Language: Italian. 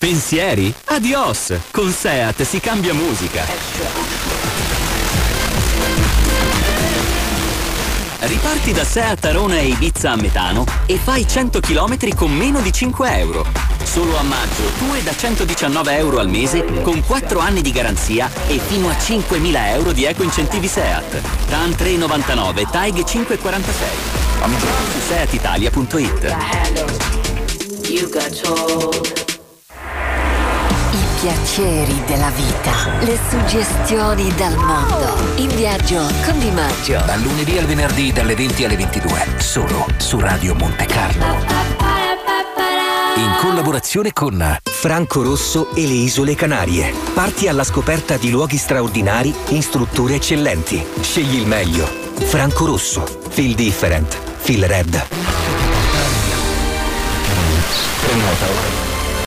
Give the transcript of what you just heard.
Pensieri? Adios! Con Seat si cambia musica. Riparti da Seat Arona e Ibiza a metano e fai 100 km con meno di 5 euro. Solo a maggio tu è da 119 euro al mese con 4 anni di garanzia e fino a 5.000 euro di eco incentivi Seat. TAN 3,99, TAIG 5,46. Su seatitalia.it. I piaceri della vita, le suggestioni dal mondo. In viaggio con Di Maggio. Dal lunedì al venerdì dalle 20 alle 22, solo su Radio Monte Carlo. In collaborazione con Franco Rosso e le Isole Canarie. Parti alla scoperta di luoghi straordinari in strutture eccellenti. Scegli il meglio. Franco Rosso. Feel different. Feel red.